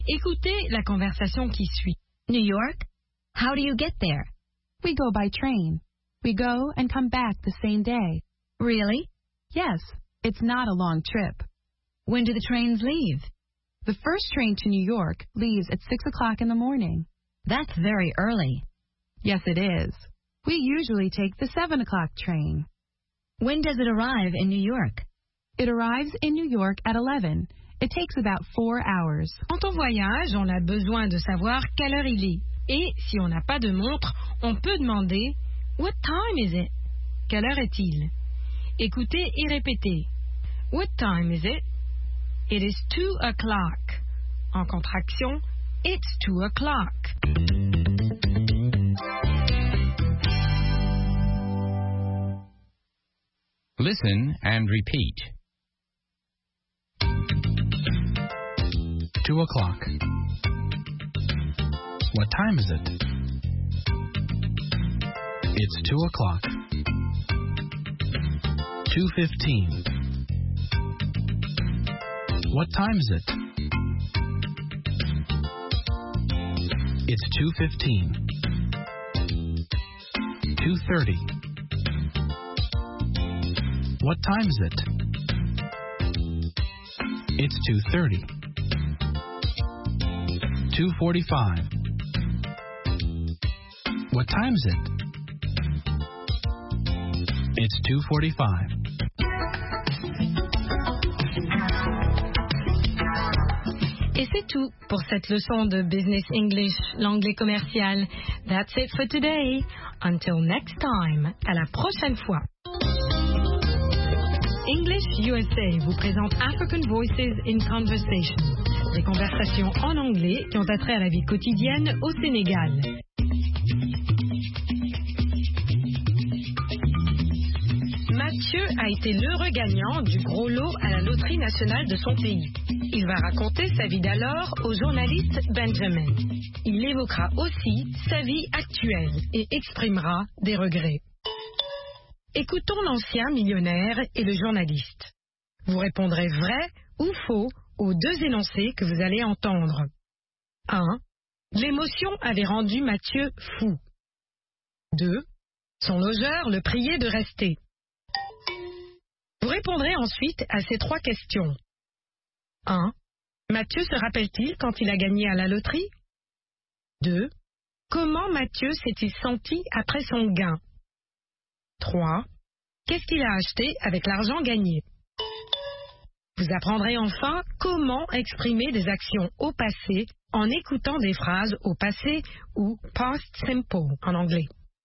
Écoutez la conversation qui suit. New York? How do you get there? We go by train. We go and come back the same day. Really? Yes, it's not a long trip. When do the trains leave? The first train to New York leaves at 6 o'clock in the morning. That's very early. Yes, it is. We usually take the 7 o'clock train. When does it arrive in New York? It arrives in New York at 11. It takes about 4 hours. Quand on voyage, on a besoin de savoir quelle heure il est. Et si on n'a pas de montre, on peut demander « What time is it? » Quelle heure est-il? Écoutez et répétez. What time is it? It is 2 o'clock. En contraction, it's 2 o'clock. Listen and repeat. 2 o'clock. What time is it? It's 2 o'clock. 2:15. What time is it? It's 2:15. 2:30. What time is it? It's 2:30. 2:45. What time is it? It's 2:45. Et c'est tout pour cette leçon de Business English, l'anglais commercial. That's it for today. Until next time. À la prochaine fois. English USA vous présente African Voices in Conversation. Des conversations en anglais qui ont attrait à la vie quotidienne au Sénégal. Mathieu a été l'heureux gagnant du gros lot à la loterie nationale de son pays. Il va raconter sa vie d'alors au journaliste Benjamin. Il évoquera aussi sa vie actuelle et exprimera des regrets. Écoutons l'ancien millionnaire et le journaliste. Vous répondrez vrai ou faux aux deux énoncés que vous allez entendre. 1. L'émotion avait rendu Mathieu fou. 2. Son logeur le priait de rester. Vous répondrez ensuite à ces trois questions. 1. Mathieu se rappelle-t-il quand il a gagné à la loterie? 2. Comment Mathieu s'est-il senti après son gain? 3. Qu'est-ce qu'il a acheté avec l'argent gagné? Vous apprendrez enfin comment exprimer des actions au passé en écoutant des phrases au passé ou past simple en anglais.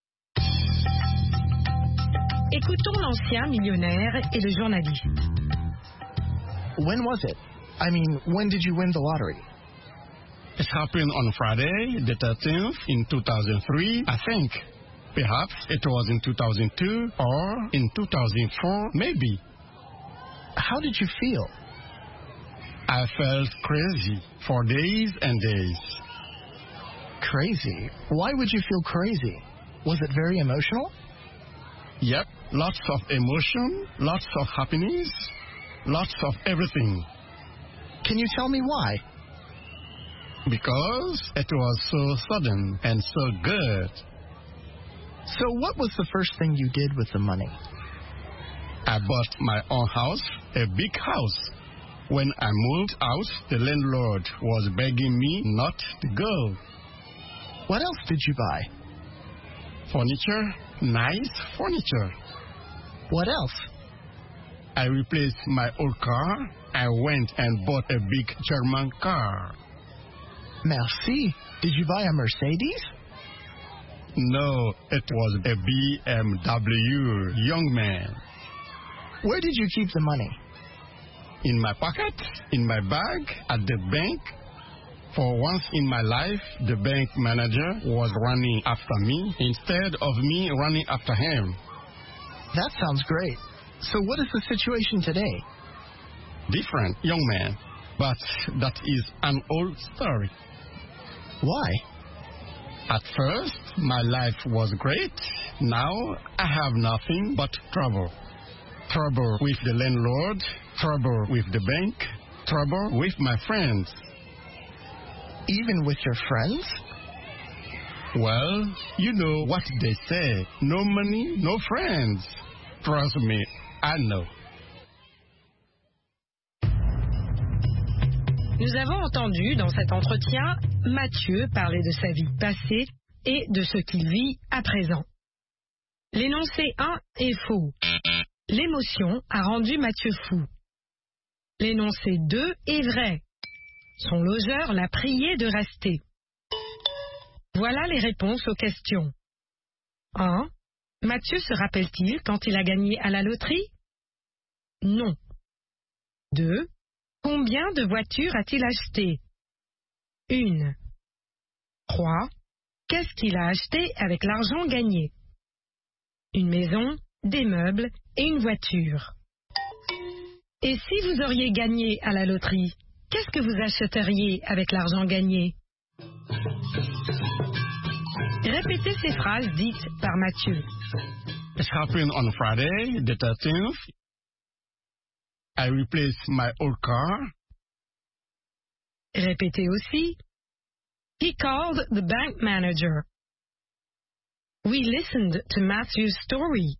Écoutons l'ancien millionnaire et le journaliste. When was it? I mean, when did you win the lottery? It happened on Friday, the 13th, in 2003, I think. Perhaps it was in 2002 or in 2004, maybe. How did you feel? I felt crazy for days and days. Crazy? Why would you feel crazy? Was it very emotional? Yep, lots of emotion, lots of happiness, lots of everything. Can you tell me why? Because it was so sudden and so good. So what was the first thing you did with the money? I bought my own house, a big house. When I moved out, the landlord was begging me not to go. What else did you buy? Furniture, nice furniture. What else? I replaced my old car. I went and bought a big German car. Merci. Did you buy a Mercedes? No, it was a BMW, young man. Where did you keep the money? In my pocket, in my bag, at the bank. For once in my life, the bank manager was running after me instead of me running after him. That sounds great. So what is the situation today? Different, young man. But that is an old story. Why? At first, my life was great. Now, I have nothing but trouble. Trouble with the landlord, trouble with the bank, trouble with my friends. Even with your friends? Well, you know what they say. No money, no friends. Trust me, I know. Nous avons entendu dans cet entretien Mathieu parler de sa vie passée et de ce qu'il vit à présent. L'énoncé 1 est faux. L'émotion a rendu Mathieu fou. L'énoncé 2 est vrai. Son logeur l'a prié de rester. Voilà les réponses aux questions. 1. Mathieu se rappelle-t-il quand il a gagné à la loterie? Non. 2. Combien de voitures a-t-il acheté? 1. 3. Qu'est-ce qu'il a acheté avec l'argent gagné? Une maison, des meubles et une voiture. Et si vous auriez gagné à la loterie, qu'est-ce que vous achèteriez avec l'argent gagné? Répétez ces phrases dites par Mathieu. It happened on Friday, the 13th. I replaced my old car. Répétez aussi. He called the bank manager. We listened to Matthew's story.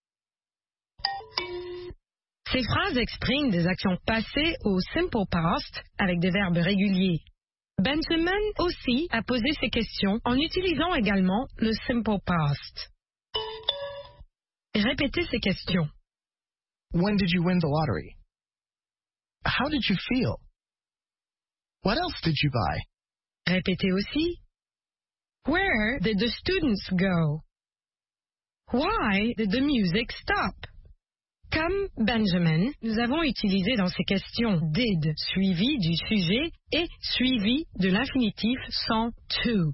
Ces phrases expriment des actions passées au simple past avec des verbes réguliers. Benjamin aussi a posé ces questions en utilisant également le simple past. Répétez ces questions. When did you win the lottery? How did you feel? What else did you buy? Répétez aussi. Where did the students go? Why did the music stop? Comme Benjamin, nous avons utilisé dans ces questions did suivi du sujet et suivi de l'infinitif sans to.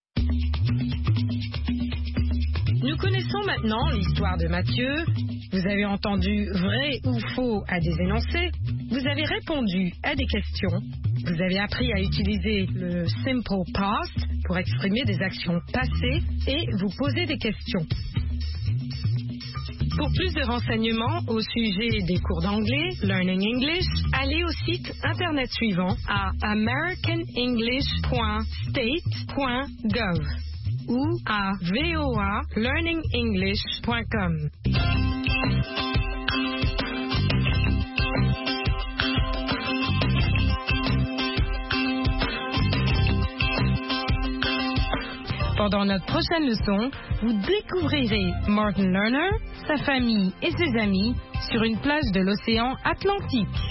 Nous connaissons maintenant l'histoire de Mathieu. Vous avez entendu vrai ou faux à des énoncés. Vous avez répondu à des questions. Vous avez appris à utiliser le simple past pour exprimer des actions passées et vous poser des questions. Pour plus de renseignements au sujet des cours d'anglais, Learning English, allez au site internet suivant à americanenglish.state.gov ou à voalearningenglish.com. Pendant notre prochaine leçon, vous découvrirez Martin Lerner, sa famille et ses amis sur une plage de l'océan Atlantique.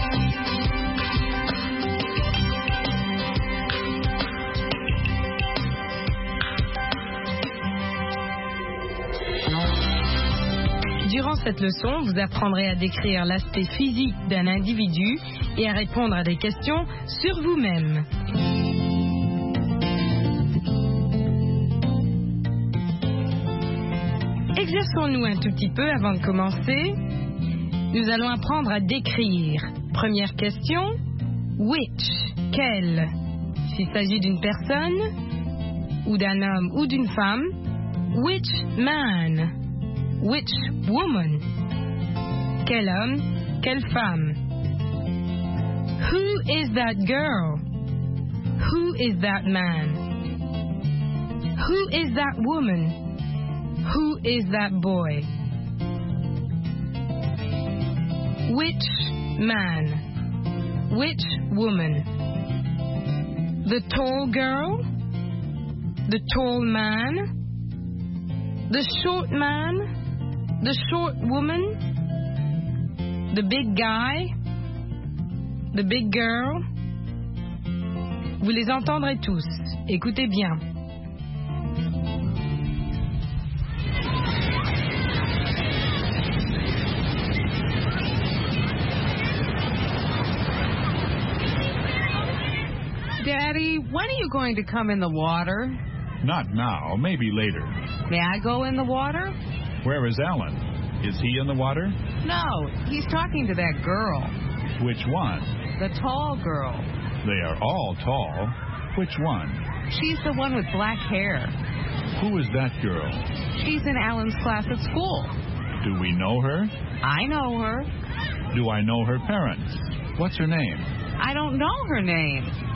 Durant cette leçon, vous apprendrez à décrire l'aspect physique d'un individu et à répondre à des questions sur vous-même. Exerçons-nous un tout petit peu avant de commencer. Nous allons apprendre à décrire. Première question, which, quel. S'il s'agit d'une personne, ou d'un homme ou d'une femme, which man, which woman. Quel homme, quelle femme. Who is that girl? Who is that man? Who is that woman? Who is that boy? Which man? Which woman? The tall girl? The tall man? The short man? The short woman? The big guy? The big girl? Vous les entendrez tous. Écoutez bien. Daddy, when are you going to come in the water? Not now, maybe later. May I go in the water? Where is Alan? Is he in the water? No, he's talking to that girl. Which one? The tall girl. They are all tall. Which one? She's the one with black hair. Who is that girl? She's in Alan's class at school. Do we know her? I know her. Do I know her parents? What's her name? I don't know her name.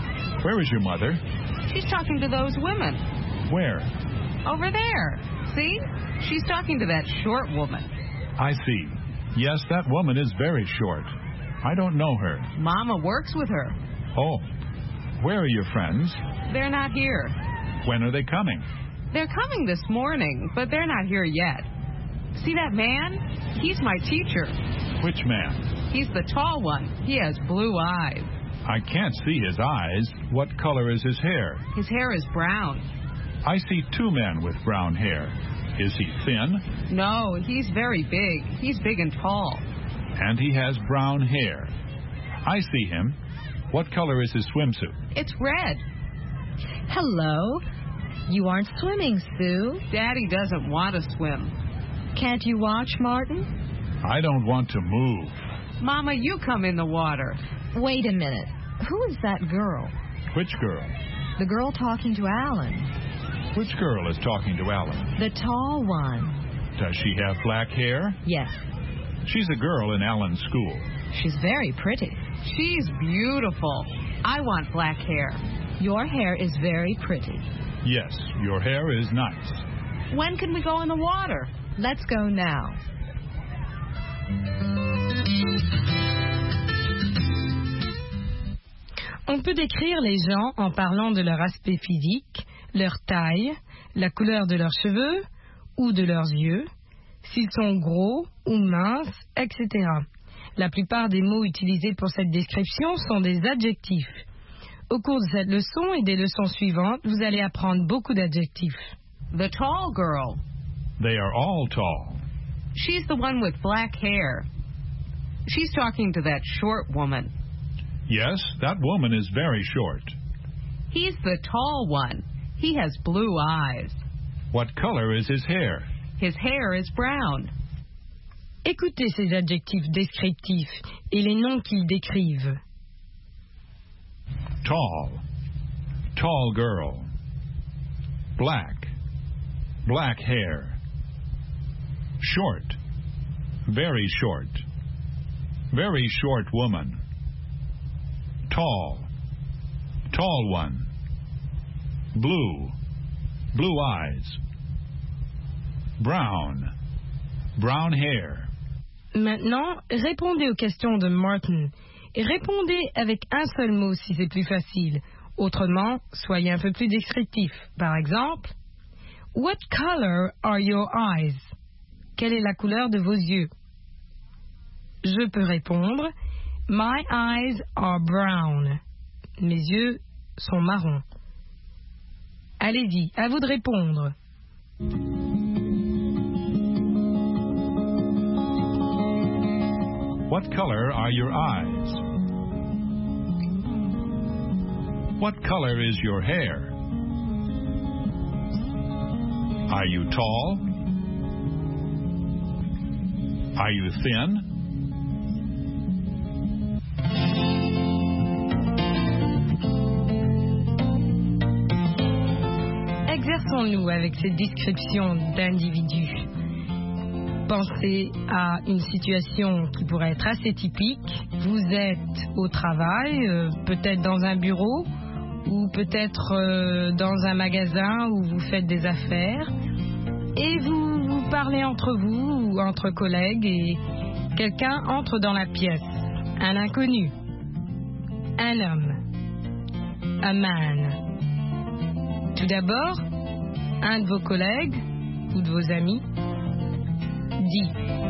Where is your mother? She's talking to those women. Where? Over there. See? She's talking to that short woman. I see. Yes, that woman is very short. I don't know her. Mama works with her. Oh. Where are your friends? They're not here. When are they coming? They're coming this morning, but they're not here yet. See that man? He's my teacher. Which man? He's the tall one. He has blue eyes. I can't see his eyes. What color is his hair? His hair is brown. I see two men with brown hair. Is he thin? No, he's very big. He's big and tall. And he has brown hair. I see him. What color is his swimsuit? It's red. Hello. You aren't swimming, Sue. Daddy doesn't want to swim. Can't you watch, Martin? I don't want to move. Mama, you come in the water. Wait a minute. Who is that girl? Which girl? The girl talking to Alan. Which girl is talking to Alan? The tall one. Does she have black hair? Yes. She's a girl in Alan's school. She's very pretty. She's beautiful. I want black hair. Your hair is very pretty. Yes, your hair is nice. When can we go in the water? Let's go now. On peut décrire les gens en parlant de leur aspect physique, leur taille, la couleur de leurs cheveux ou de leurs yeux, s'ils sont gros ou minces, etc. La plupart des mots utilisés pour cette description sont des adjectifs. Au cours de cette leçon et des leçons suivantes, vous allez apprendre beaucoup d'adjectifs. The tall girl. They are all tall. She's the one with black hair. She's talking to that short woman. Yes, that woman is very short. He's the tall one. He has blue eyes. What color is his hair? His hair is brown. Écoutez ces adjectifs descriptifs et les noms qu'ils décrivent. Tall. Tall girl. Black. Black hair. Short. Very short. Very short woman. Tall. Tall one. Blue. Blue eyes. Brown. Brown hair. Maintenant, répondez aux questions de Martin et répondez avec un seul mot si c'est plus facile. Autrement, soyez un peu plus descriptif. Par exemple, what color are your eyes? Quelle est la couleur de vos yeux? Je peux répondre, my eyes are brown. Mes yeux sont marrons. Allez-y, à vous de répondre. What color are your eyes? What color is your hair? Are you tall? Are you thin? Exerçons-nous avec ces descriptions d'individus. Pensez à une situation qui pourrait être assez typique. Vous êtes au travail, peut-être dans un bureau ou peut-être dans un magasin où vous faites des affaires et vous parlez entre vous ou entre collègues et quelqu'un entre dans la pièce. Un inconnu, un homme, a man. Tout d'abord, un de vos collègues ou de vos amis dit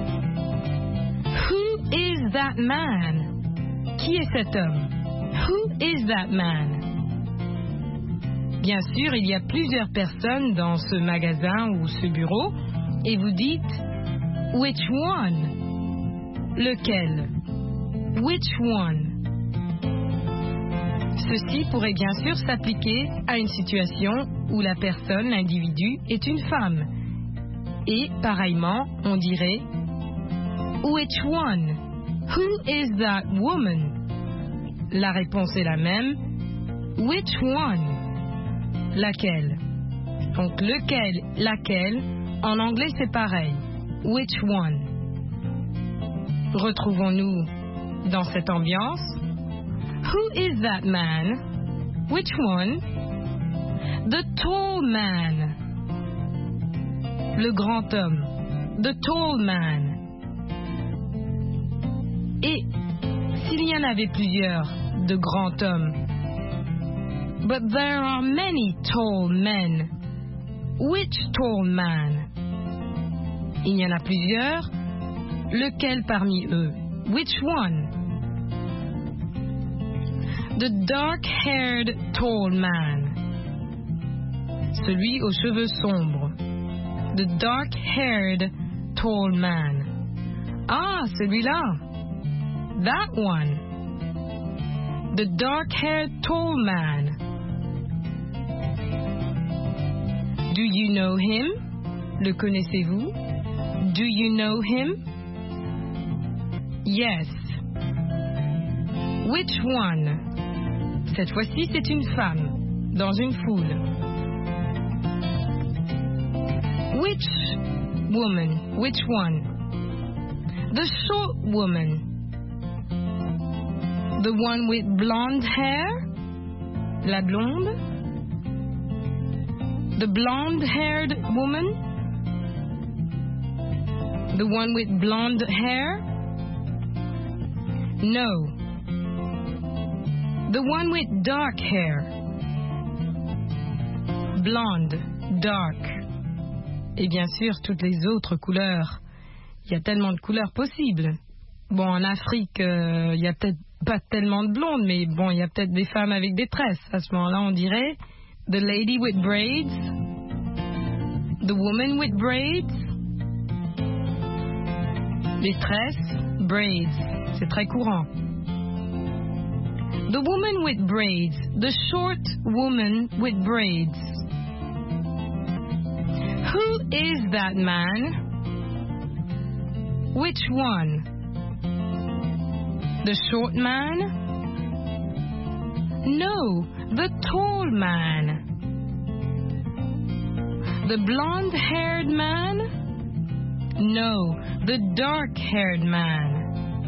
Who is that man? Qui est cet homme? Who is that man? Bien sûr, il y a plusieurs personnes dans ce magasin ou ce bureau et vous dites Which one? Lequel? Which one? Ceci pourrait bien sûr s'appliquer à une situation où la personne, l'individu, est une femme. Et, pareillement, on dirait Which one? Who is that woman? La réponse est la même. Which one? Laquelle? Donc, lequel, laquelle, en anglais c'est pareil. Which one? Retrouvons-nous dans cette ambiance. Who is that man? Which one? The tall man. Le grand homme. The tall man. Et s'il y en avait plusieurs de grands hommes. But there are many tall men. Which tall man? Il y en a plusieurs. Lequel parmi eux? Which one? The dark-haired tall man. Celui aux cheveux sombres. The dark-haired tall man. Ah, celui-là. That one. The dark-haired tall man. Do you know him? Le connaissez-vous? Do you know him? Yes. Which one? Cette fois-ci, c'est une femme, dans une foule. Which woman? Which one? The short woman. The one with blonde hair? La blonde? The blonde-haired woman? The one with blonde hair? No. The one with dark hair. Blonde, dark. Et bien sûr, toutes les autres couleurs. Il y a tellement de couleurs possibles. Bon, en Afrique, il y a peut-être pas tellement de blondes, mais bon, il y a peut-être des femmes avec des tresses. À ce moment-là, on dirait the lady with braids, the woman with braids, les tresses, braids, c'est très courant. The woman with braids, the short woman with braids. Who is that man? Which one? The short man? No, the tall man. The blonde-haired man? No, the dark-haired man.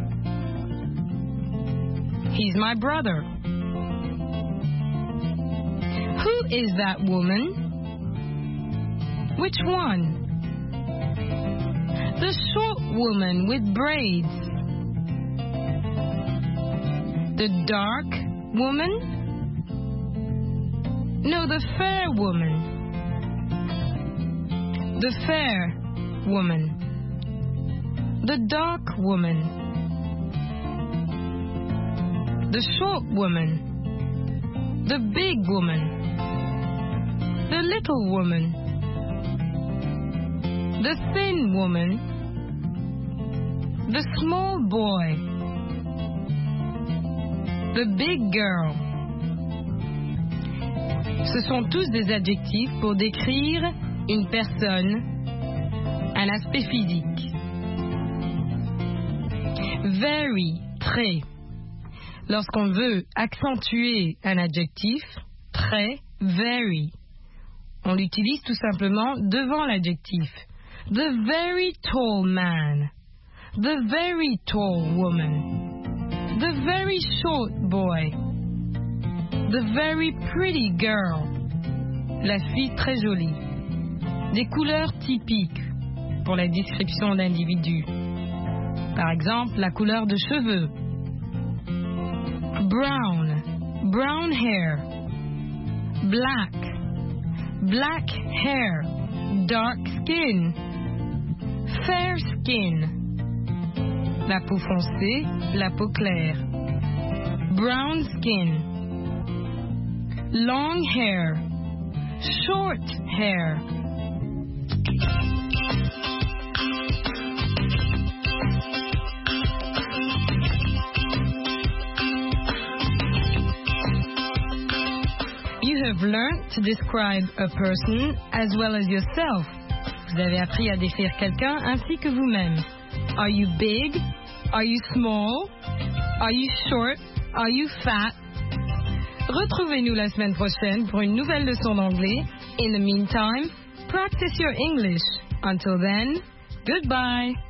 He's my brother. Who is that woman? Which one? The short woman with braids. The dark woman? No, the fair woman. The fair woman. The dark woman. The short woman. The big woman. The little woman. The thin woman. The small boy. The big girl. Ce sont tous des adjectifs pour décrire une personne, un aspect physique. Very, très. Lorsqu'on veut accentuer un adjectif, très, very, on l'utilise tout simplement devant l'adjectif. The very tall man. The very tall woman. The very short boy. The very pretty girl. La fille très jolie. Des couleurs typiques pour la description d'individus. Par exemple, la couleur de cheveux. Brown, brown hair. Black, black hair. Dark skin. Fair skin. La peau foncée, la peau claire. Brown skin. Long hair. Short hair. You have learned to describe a person as well as yourself. Vous avez appris à décrire quelqu'un ainsi que vous-même. Are you big? Are you small? Are you short? Are you fat? Retrouvez-nous la semaine prochaine pour une nouvelle leçon d'anglais. In the meantime, practice your English. Until then, goodbye.